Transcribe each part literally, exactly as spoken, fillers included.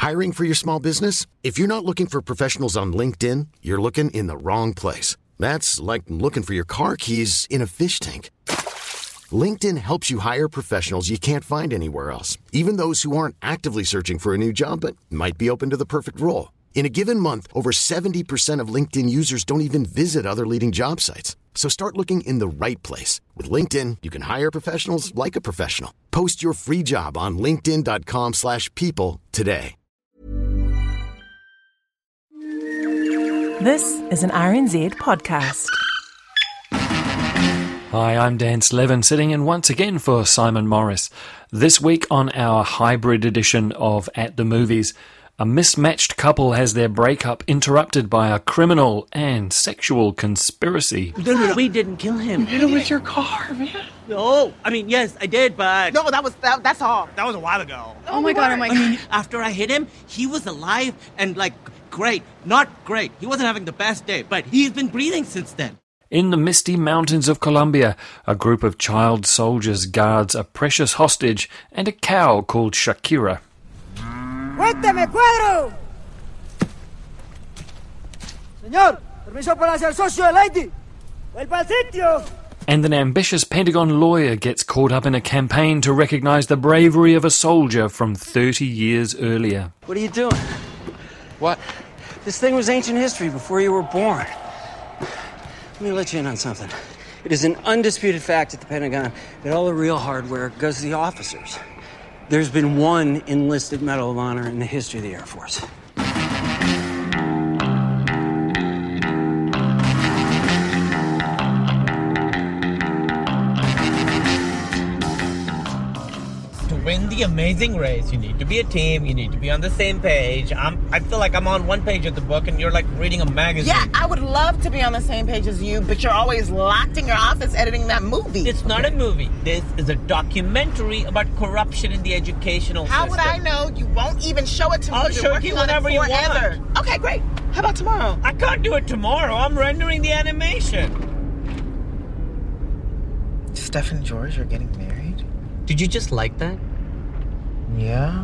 Hiring for your small business? If you're not looking for professionals on LinkedIn, you're looking in the wrong place. That's like looking for your car keys in a fish tank. LinkedIn helps you hire professionals you can't find anywhere else, even those who aren't actively searching for a new job but might be open to the perfect role. In a given month, over seventy percent of LinkedIn users don't even visit other leading job sites. So start looking in the right place. With LinkedIn, you can hire professionals like a professional. Post your free job on linkedin.com slash people today. This is an R N Z podcast. Hi, I'm Dan Slevin, sitting in once again for Simon Morris. This week on our hybrid edition of At the Movies, a mismatched couple has their breakup interrupted by a criminal and sexual conspiracy. No, no, no. We didn't kill him. You hit him with your car, man. No, I mean, yes, I did, but... No, that was, that, that's all. That was a while ago. Oh my God, oh my God. I mean, after I hit him, he was alive and, like, great. Not great. He wasn't having the best day, but he's been breathing since then. In the misty mountains of Colombia, a group of child soldiers guards a precious hostage and a cow called Shakira. ¡Cuénteme, cuadro! Señor, permiso para ser socio de Lady. ¡Vuelva al sitio! And an ambitious Pentagon lawyer gets caught up in a campaign to recognize the bravery of a soldier from thirty years earlier. What are you doing? What? This thing was ancient history before you were born. Let me let you in on something. It is an undisputed fact at the Pentagon that all the real hardware goes to the officers. There's been one enlisted Medal of Honor in the history of the Air Force. To win the amazing race, you need to be a team, you need to be on the same page. I'm, I feel like I'm on one page of the book and you're like reading a magazine. Yeah, I would love to be on the same page as you, but you're always locked in your office editing that movie. It's not a movie. This is a documentary about corruption in the educational How system. would I know? You won't even show it to me. I'll You're show it to working you on whenever you forever. want. Okay, great. How about tomorrow? I can't do it tomorrow. I'm rendering the animation. Steph and George are getting married? Did you just like that? Yeah,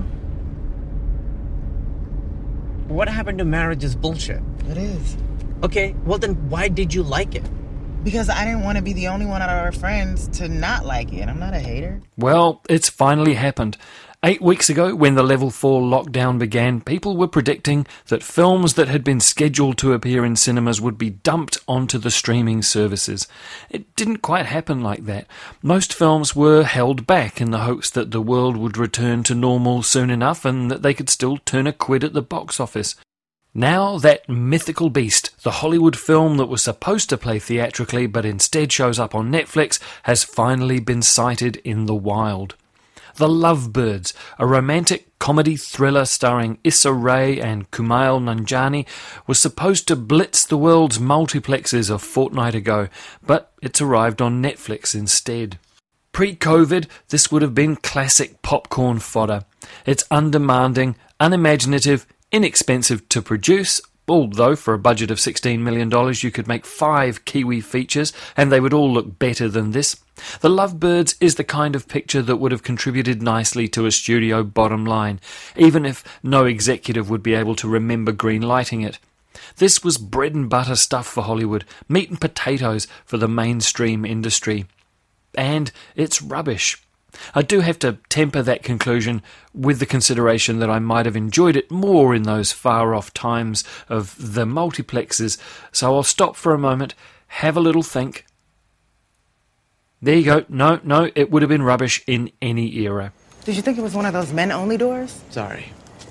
What happened to marriage is bullshit. it is. Okay, well then why did you like it? Because I didn't want to be the only one out of our friends to not like it. I'm not a hater. Well, it's finally happened. Eight weeks ago, when the level four lockdown began, people were predicting that films that had been scheduled to appear in cinemas would be dumped onto the streaming services. It didn't quite happen like that. Most films were held back in the hopes that the world would return to normal soon enough and that they could still turn a quid at the box office. Now that mythical beast, the Hollywood film that was supposed to play theatrically but instead shows up on Netflix, has finally been sighted in the wild. The Lovebirds, a romantic comedy thriller starring Issa Rae and Kumail Nanjiani, was supposed to blitz the world's multiplexes a fortnight ago, but it's arrived on Netflix instead. Pre-COVID, this would have been classic popcorn fodder. It's undemanding, unimaginative, inexpensive to produce, although for a budget of sixteen million dollars you could make five Kiwi features and they would all look better than this. The Lovebirds is the kind of picture that would have contributed nicely to a studio bottom line, even if no executive would be able to remember green-lighting it. This was bread and butter stuff for Hollywood, meat and potatoes for the mainstream industry. And it's rubbish. I do have to temper that conclusion with the consideration that I might have enjoyed it more in those far-off times of the multiplexes, so I'll stop for a moment, have a little think. There you go. No, no, it would have been rubbish in any era. Did you think it was one of those men-only doors? Sorry.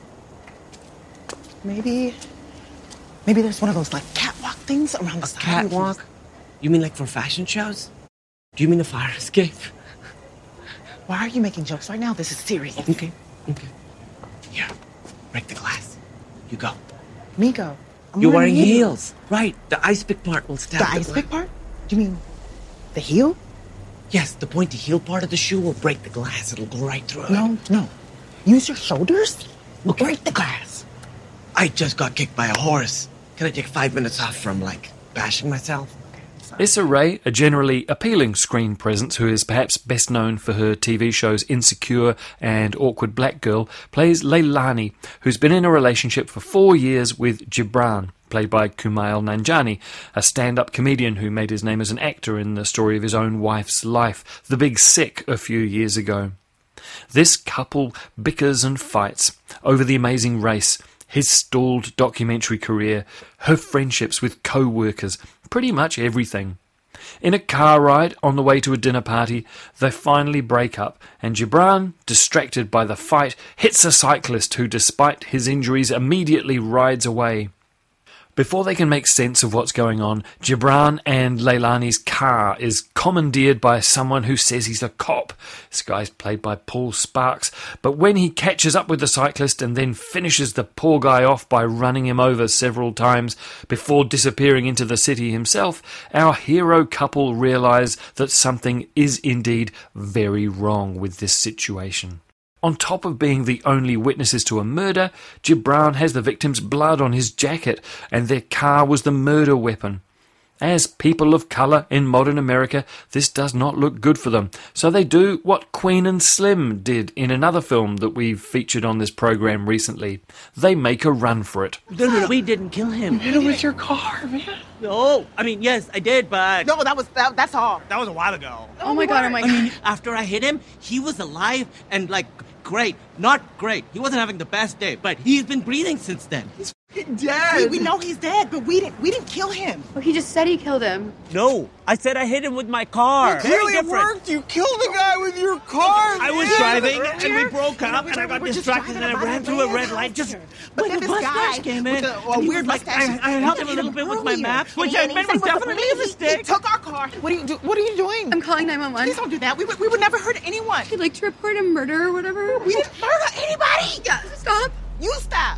Maybe... Maybe there's one of those, like, catwalk things around the A side. catwalk? You mean like for fashion shows? Do you mean a fire escape? Why are you making jokes right now? This is serious. Okay, okay. Here, break the glass. You go. Me go. I'm You're wearing heels. heels. Right, the ice pick part will stab The the ice glass. pick part? Do you mean the heel? Yes, the pointy heel part of the shoe will break the glass. It'll go right through it. No, no. Use your shoulders. Okay. Break the glass. I just got kicked by a horse. Can I take five minutes off from, like, bashing myself? Issa Rae, a generally appealing screen presence who is perhaps best known for her T V shows Insecure and Awkward Black Girl, plays Leilani, who's been in a relationship for four years with Gibran, played by Kumail Nanjiani, a stand-up comedian who made his name as an actor in the story of his own wife's life, The Big Sick, a few years ago. This couple bickers and fights over The Amazing Race, his stalled documentary career, her friendships with co-workers, pretty much everything. In a car ride on the way to a dinner party, they finally break up, and Gibran, distracted by the fight, hits a cyclist who, despite his injuries, immediately rides away. Before they can make sense of what's going on, Gibran and Leilani's car is commandeered by someone who says he's a cop. This guy's played by Paul Sparks. But when he catches up with the cyclist and then finishes the poor guy off by running him over several times before disappearing into the city himself, our hero couple realise that something is indeed very wrong with this situation. On top of being the only witnesses to a murder, Gibran has the victim's blood on his jacket, and their car was the murder weapon. As people of colour in modern America, this does not look good for them, so they do what Queen and Slim did in another film that we've featured on this programme recently. They make a run for it. No, no, no, we didn't kill him. You hit him with your car, man. No, I mean, yes, I did, but... No, that was that, that's all. That was a while ago. Oh my god, oh my god. I mean, after I hit him, he was alive and, like, great. Not great. He wasn't having the best day, but he's been breathing since then. He's dead. We, we know he's dead, but we didn't we didn't kill him. Well, he just said he killed him. No, I said I hit him with my car. Clearly it worked. You killed the guy with your car. I was man. driving, and we broke You know, up, we and I were- got we're just distracted, and I driving ran by through a the red van. light. Just But when then the this mustache guy came in, with the, uh, and he weird was like, mustache, I, I helped him a he little hit bit him with my earlier. maps, which And I he- admit he was said, definitely he- a mistake. He took our car. What are you do? What are you doing? I'm calling nine one one. Please don't do that. We would we would never hurt anyone. He'd like to report a murder or whatever. We didn't murder anybody. Yeah, stop. You stop.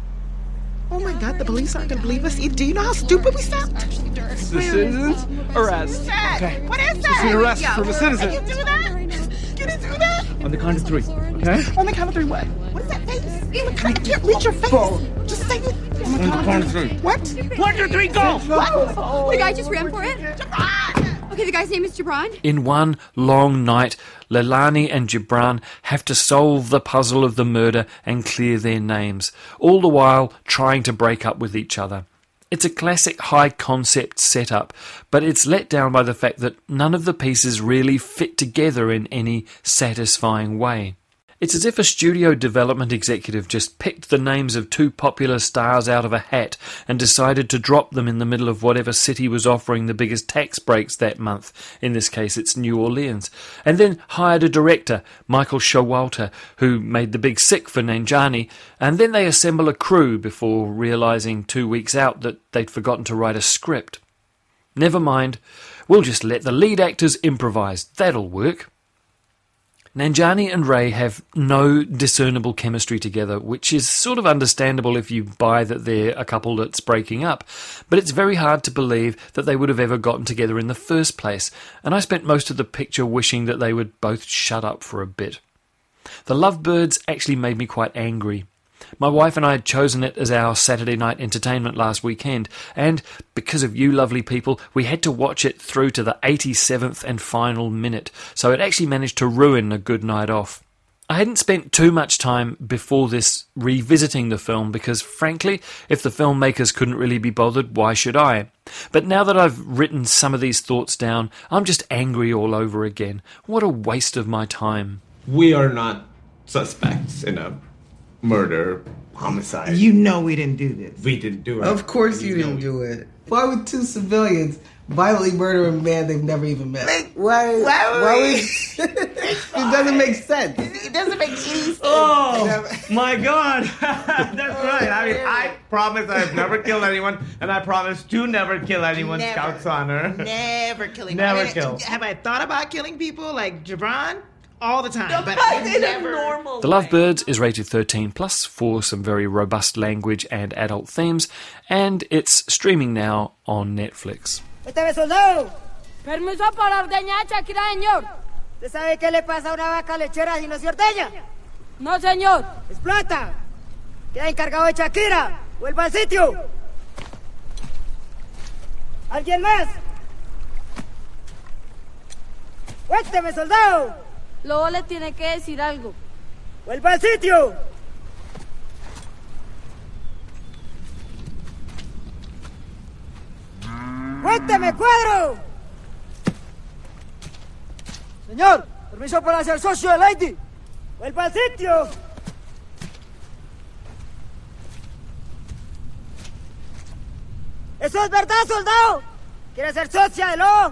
Oh my God, the police aren't gonna believe us. Do you know how stupid we sound? The citizen's arrest. That. Okay. What is It's that? an arrest Yeah, from a we're- citizen. Can you do that? Can you do that? On the count of three. Okay? On the count of three, what? What is that face? I can't read your face. Just say it. On the count of three. What? One, two, three, go! What? The guy just ran for it. Jabran! Okay, the guy's name is Gibran. In one long night, Leilani and Gibran have to solve the puzzle of the murder and clear their names, all the while trying to break up with each other. It's a classic high-concept setup, but it's let down by the fact that none of the pieces really fit together in any satisfying way. It's as if a studio development executive just picked the names of two popular stars out of a hat and decided to drop them in the middle of whatever city was offering the biggest tax breaks that month. In this case, it's New Orleans. And then hired a director, Michael Showalter, who made The Big Sick for Nanjiani, and then they assemble a crew before realising two weeks out that they'd forgotten to write a script. Never mind, we'll just let the lead actors improvise. That'll work. Nanjiani and Rae have no discernible chemistry together, which is sort of understandable if you buy that they're a couple that's breaking up, but it's very hard to believe that they would have ever gotten together in the first place, and I spent most of the picture wishing that they would both shut up for a bit. The Lovebirds actually made me quite angry. My wife and I had chosen it as our Saturday night entertainment last weekend, and because of you lovely people, we had to watch it through to the eighty-seventh and final minute, so it actually managed to ruin a good night off. I hadn't spent too much time before this revisiting the film because, frankly, if the filmmakers couldn't really be bothered, why should I? But now that I've written some of these thoughts down, I'm just angry all over again. What a waste of my time. We are not suspects in a murder, homicide. You know we didn't do this. We didn't do it. Of course you, you didn't do it. Why would two civilians violently murder a man they've never even met? Like, why? Why? why would, it doesn't make sense. It doesn't make any sense. Oh my God! That's right. I mean, I promise I've never killed anyone, and I promise to never kill anyone. Never. Scout's honor. Never killing. Never I mean, kill. Have I thought about killing people like Gibran? All the time. The but but in never. a normal The Lovebirds is rated thirteen plus for some very robust language and adult themes, and it's streaming now on Netflix. Este soldado. Permiso para ordeñar Shakira, señor. ¿Usted sabe qué le pasa a una vaca lechera si no se ordeña? No, señor. Explota. Queda encargado de Shakira. Vuelva al sitio. ¿Alguien más? Cuénteme, soldado. Luego le tiene que decir algo. Vuelva al sitio. Cuénteme, cuadro. Señor, permiso para ser socio de Lady. Vuelva al sitio. ¿Eso es verdad, soldado? ¿Quiere ser socia de Lo?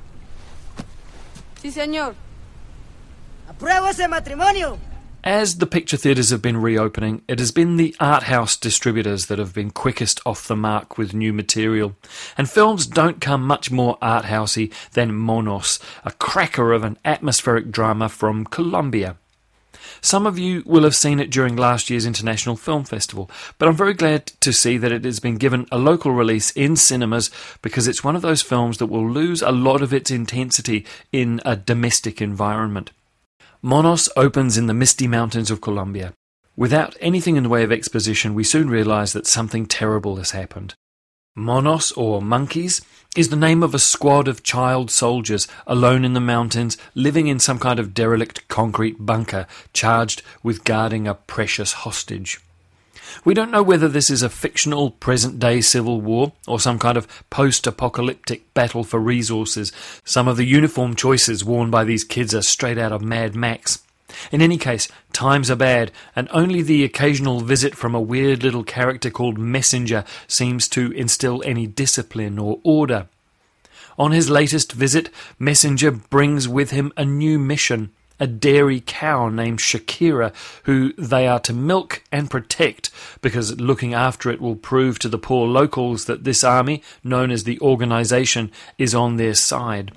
Sí, señor. Apruebo ese matrimonio. As the picture theatres have been reopening, it has been the art house distributors that have been quickest off the mark with new material. And films don't come much more art housey than Monos, a cracker of an atmospheric drama from Colombia. Some of you will have seen it during last year's International Film Festival, but I'm very glad to see that it has been given a local release in cinemas because it's one of those films that will lose a lot of its intensity in a domestic environment. Monos opens in the misty mountains of Colombia. Without anything in the way of exposition, we soon realise that something terrible has happened. Monos, or monkeys, is the name of a squad of child soldiers alone in the mountains, living in some kind of derelict concrete bunker, charged with guarding a precious hostage. We don't know whether this is a fictional present-day civil war or some kind of post-apocalyptic battle for resources. Some of the uniform choices worn by these kids are straight out of Mad Max. In any case, times are bad, and only the occasional visit from a weird little character called Messenger seems to instill any discipline or order. On his latest visit, Messenger brings with him a new mission, a dairy cow named Shakira, who they are to milk and protect, because looking after it will prove to the poor locals that this army, known as the Organisation, is on their side.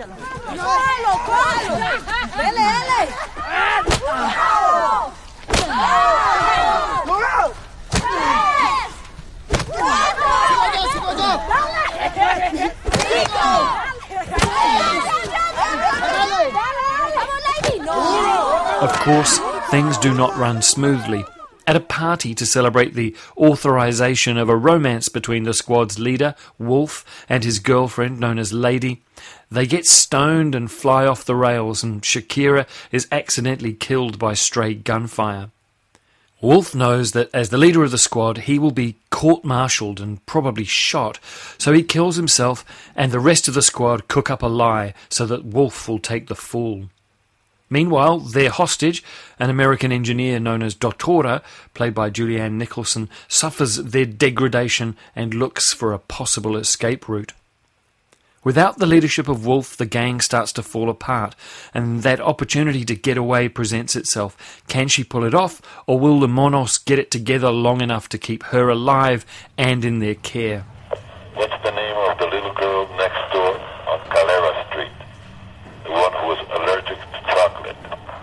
Of course, things do not run smoothly. At a party to celebrate the authorization of a romance between the squad's leader, Wolf, and his girlfriend, known as Lady, they get stoned and fly off the rails, and Shakira is accidentally killed by stray gunfire. Wolf knows that as the leader of the squad, he will be court-martialed and probably shot, so he kills himself, and the rest of the squad cook up a lie so that Wolf will take the fall. Meanwhile, their hostage, an American engineer known as Dottora, played by Julianne Nicholson, suffers their degradation and looks for a possible escape route. Without the leadership of Wolf, the gang starts to fall apart, and that opportunity to get away presents itself. Can she pull it off, or will the Monos get it together long enough to keep her alive and in their care? What's the name of the little girl next door on Calera Street? The one who was allergic to chocolate.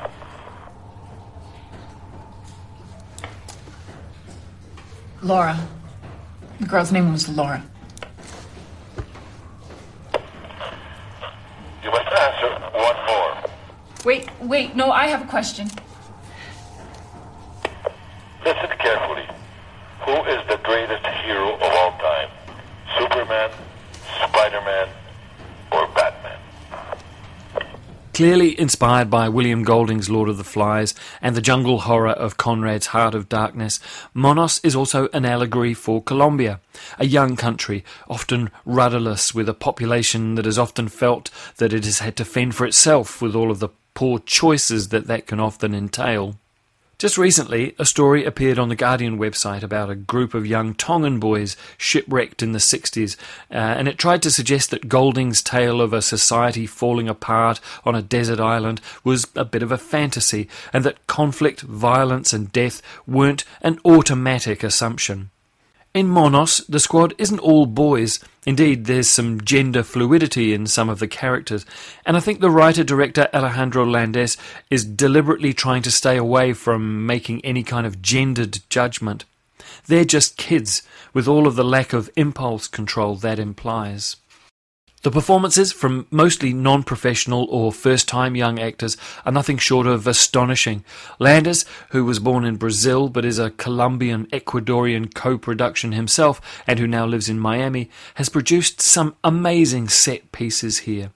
Laura. The girl's name was Laura. You must answer one more. Wait, wait, no, I have a question. Listen carefully. Who is the greatest hero of all time? Superman, Spider-Man, or Batman? Clearly inspired by William Golding's Lord of the Flies and the jungle horror of Conrad's Heart of Darkness, Monos is also an allegory for Colombia, a young country, often rudderless, with a population that has often felt that it has had to fend for itself with all of the poor choices that that can often entail. Just recently, a story appeared on the Guardian website about a group of young Tongan boys shipwrecked in the sixties, uh, and it tried to suggest that Golding's tale of a society falling apart on a desert island was a bit of a fantasy, and that conflict, violence and death weren't an automatic assumption. In Monos, the squad isn't all boys. Indeed, there's some gender fluidity in some of the characters, and I think the writer-director Alejandro Landes is deliberately trying to stay away from making any kind of gendered judgment. They're just kids, with all of the lack of impulse control that implies. The performances from mostly non-professional or first-time young actors are nothing short of astonishing. Landes, who was born in Brazil but is a Colombian-Ecuadorian co-production himself and who now lives in Miami, has produced some amazing set pieces here.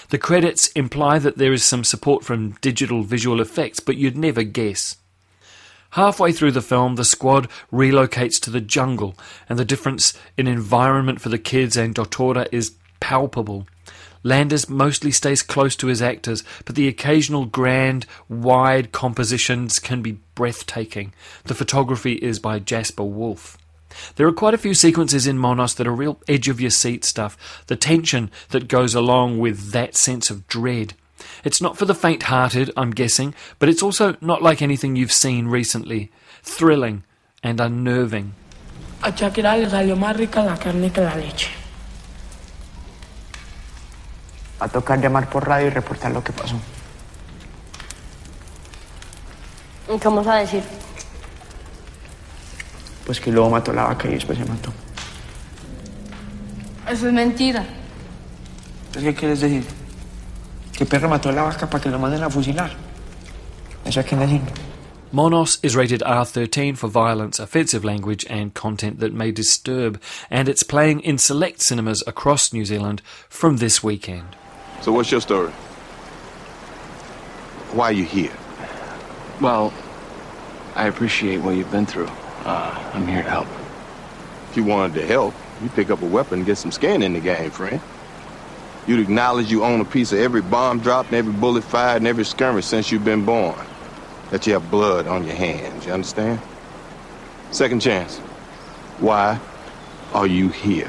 The credits imply that there is some support from digital visual effects, but you'd never guess. Halfway through the film, the squad relocates to the jungle, and the difference in environment for the kids and Dottora is palpable. Landis mostly stays close to his actors, but the occasional grand, wide compositions can be breathtaking. The photography is by Jasper Wolfe. There are quite a few sequences in Monos that are real edge-of-your-seat stuff, the tension that goes along with that sense of dread. It's not for the faint-hearted, I'm guessing, but it's also not like anything you've seen recently. Thrilling and unnerving. A Shakira le salió más rica la carne que la leche. Va a tocar llamar por radio y reportar lo que pasó. ¿Y cómo vas a decir? Pues que luego mató la vaca y después se mató. Eso es mentira. ¿Qué quieres decir? Que perro mató la vaca para que lo manden a fusilar. ¿Eso hay que decirlo? Monos is rated R thirteen for violence, offensive language and content that may disturb, and it's playing in select cinemas across New Zealand from this weekend. So what's your story? Why are you here? Well, I appreciate what you've been through. Uh, I'm here to help. If you wanted to help, you pick up a weapon and get some skin in the game, friend. You'd acknowledge you own a piece of every bomb dropped and every bullet fired and every skirmish since you've been born. That you have blood on your hands, you understand? Second chance. Why are you here?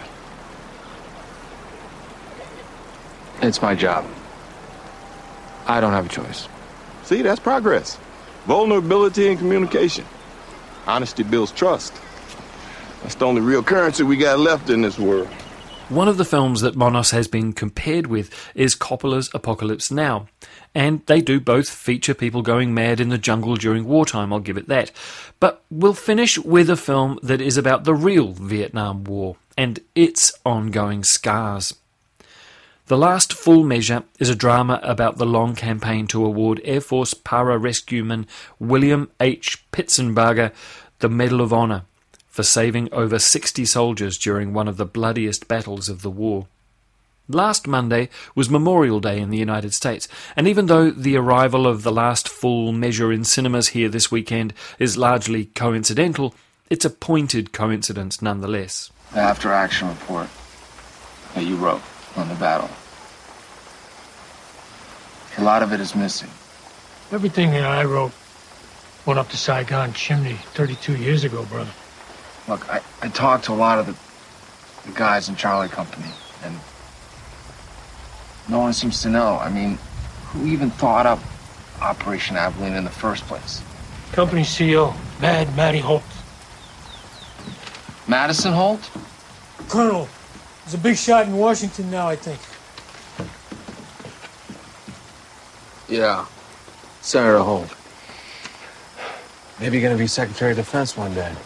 It's my job. I don't have a choice. See, that's progress. Vulnerability and communication. Honesty builds trust. That's the only real currency we got left in this world. One of the films that Monos has been compared with is Coppola's Apocalypse Now, and they do both feature people going mad in the jungle during wartime, I'll give it that. But we'll finish with a film that is about the real Vietnam War and its ongoing scars. The Last Full Measure is a drama about the long campaign to award Air Force para-rescueman William H. Pitsenbarger the Medal of Honor for saving over sixty soldiers during one of the bloodiest battles of the war. Last Monday was Memorial Day in the United States, and even though the arrival of The Last Full Measure in cinemas here this weekend is largely coincidental, it's a pointed coincidence nonetheless. The after-action report that you wrote on the battle. A lot of it is missing. Everything that I wrote went up the Saigon chimney thirty-two years ago, brother. Look, I, I talked to a lot of the, the guys in Charlie Company, and no one seems to know. I mean, who even thought up Operation Abilene in the first place? Company C E O, Mad Matty Holt. Madison Holt? Colonel. He's a big shot in Washington now, I think. Yeah, Senator Holt. Maybe gonna be Secretary of Defense one day.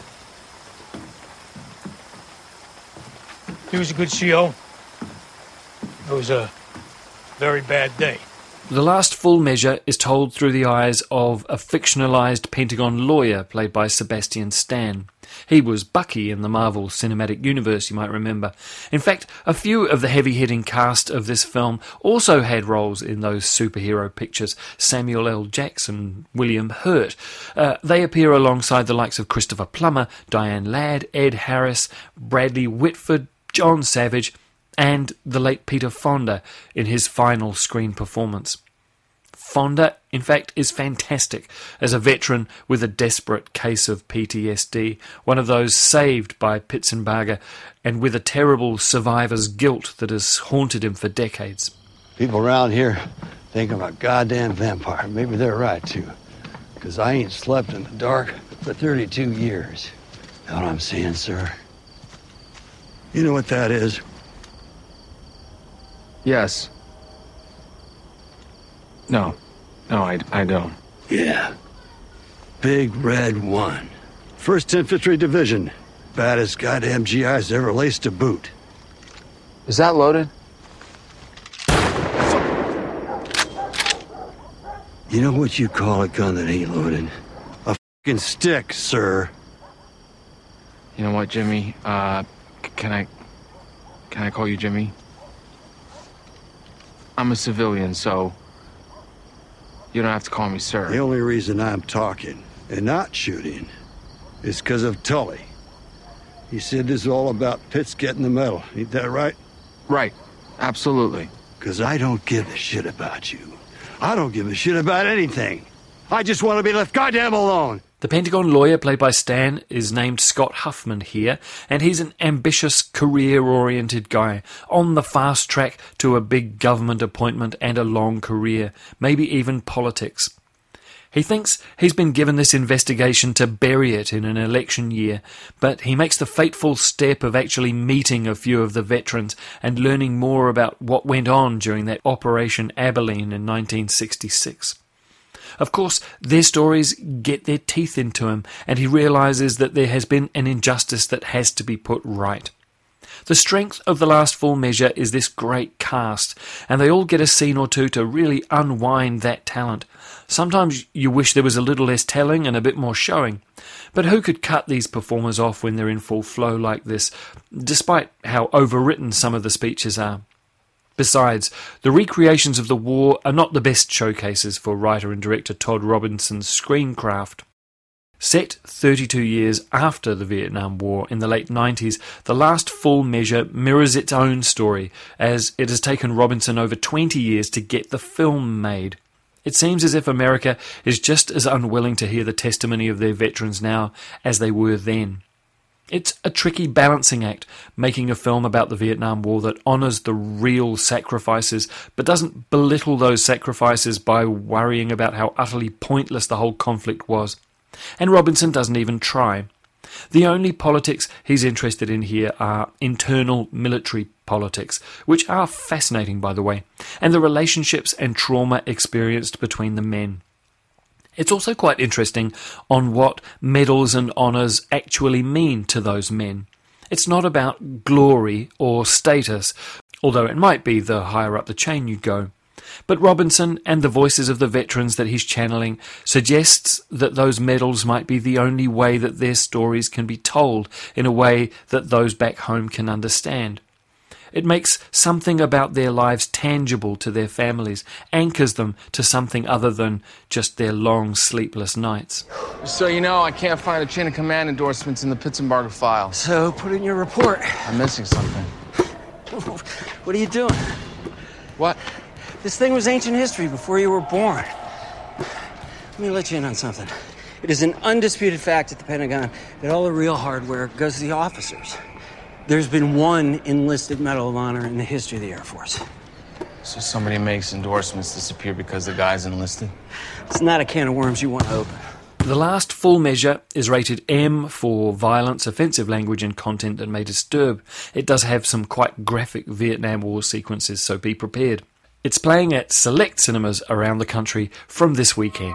He was a good C E O. It was a very bad day. The Last Full Measure is told through the eyes of a fictionalized Pentagon lawyer played by Sebastian Stan. He was Bucky in the Marvel Cinematic Universe, you might remember. In fact, a few of the heavy-hitting cast of this film also had roles in those superhero pictures. Samuel L. Jackson, William Hurt. Uh, they appear alongside the likes of Christopher Plummer, Diane Ladd, Ed Harris, Bradley Whitford, John Savage, and the late Peter Fonda in his final screen performance. Fonda, in fact, is fantastic as a veteran with a desperate case of P T S D, one of those saved by Pitsenbarger, and with a terrible survivor's guilt that has haunted him for decades. People around here think I'm a goddamn vampire. Maybe they're right, too, because I ain't slept in the dark for thirty-two years. Know what I'm saying, sir? You know what that is? Yes. No. No, I, I don't. Yeah. Big Red One. First Infantry Division. Baddest goddamn G Is ever laced to boot. Is that loaded? You know what you call a gun that ain't loaded? A fucking stick, sir. You know what, Jimmy? Uh, c- can I... Can I call you Jimmy? I'm a civilian, so you don't have to call me sir. The only reason I'm talking and not shooting is because of Tully. He said this is all about Pitts getting the medal. Ain't that right? Right. Absolutely. Because I don't give a shit about you. I don't give a shit about anything. I just want to be left goddamn alone. The Pentagon lawyer, played by Stan, is named Scott Huffman here, and he's an ambitious, career-oriented guy, on the fast track to a big government appointment and a long career, maybe even politics. He thinks he's been given this investigation to bury it in an election year, but he makes the fateful step of actually meeting a few of the veterans and learning more about what went on during that Operation Abilene in nineteen sixty-six. Of course, their stories get their teeth into him, and he realises that there has been an injustice that has to be put right. The strength of The Last Full Measure is this great cast, and they all get a scene or two to really unwind that talent. Sometimes you wish there was a little less telling and a bit more showing, but who could cut these performers off when they're in full flow like this, despite how overwritten some of the speeches are? Besides, the recreations of the war are not the best showcases for writer and director Todd Robinson's screencraft. Set thirty-two years after the Vietnam War in the late nineties, The Last Full Measure mirrors its own story, as it has taken Robinson over twenty years to get the film made. It seems as if America is just as unwilling to hear the testimony of their veterans now as they were then. It's a tricky balancing act, making a film about the Vietnam War that honours the real sacrifices, but doesn't belittle those sacrifices by worrying about how utterly pointless the whole conflict was. And Robinson doesn't even try. The only politics he's interested in here are internal military politics, which are fascinating, by the way, and the relationships and trauma experienced between the men. It's also quite interesting on what medals and honours actually mean to those men. It's not about glory or status, although it might be the higher up the chain you go. But Robinson and the voices of the veterans that he's channeling suggests that those medals might be the only way that their stories can be told in a way that those back home can understand. It makes something about their lives tangible to their families, anchors them to something other than just their long, sleepless nights. So you know, I can't find a chain of command endorsements in the Pittsburgh file. So put in your report. I'm missing something. What are you doing? What? This thing was ancient history before you were born. Let me let you in on something. It is an undisputed fact at the Pentagon that all the real hardware goes to the officers. There's been one enlisted Medal of Honor in the history of the Air Force. So somebody makes endorsements disappear because the guy's enlisted? It's not a can of worms you want to open. The Last Full Measure is rated M for violence, offensive language and content that may disturb. It does have some quite graphic Vietnam War sequences, so be prepared. It's playing at select cinemas around the country from this weekend.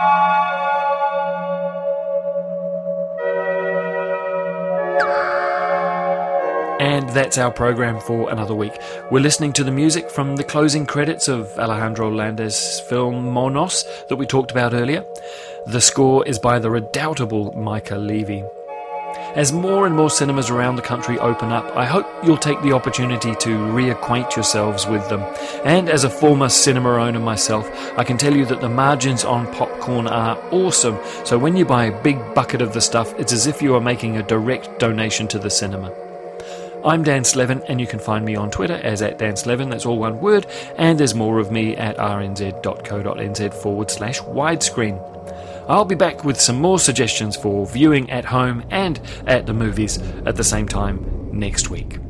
And that's our program for another week. We're listening to the music from the closing credits of Alejandro Landes' film Monos that we talked about earlier. The score is by the redoubtable Micah Levy. As more and more cinemas around the country open up, I hope you'll take the opportunity to reacquaint yourselves with them. And as a former cinema owner myself, I can tell you that the margins on popcorn are awesome. So when you buy a big bucket of the stuff, it's as if you are making a direct donation to the cinema. I'm Dan Slevin, and you can find me on Twitter as at Dan Slevin, that's all one word, and there's more of me at rnz.co.nz forward slash widescreen. I'll be back with some more suggestions for viewing at home and at the movies at the same time next week.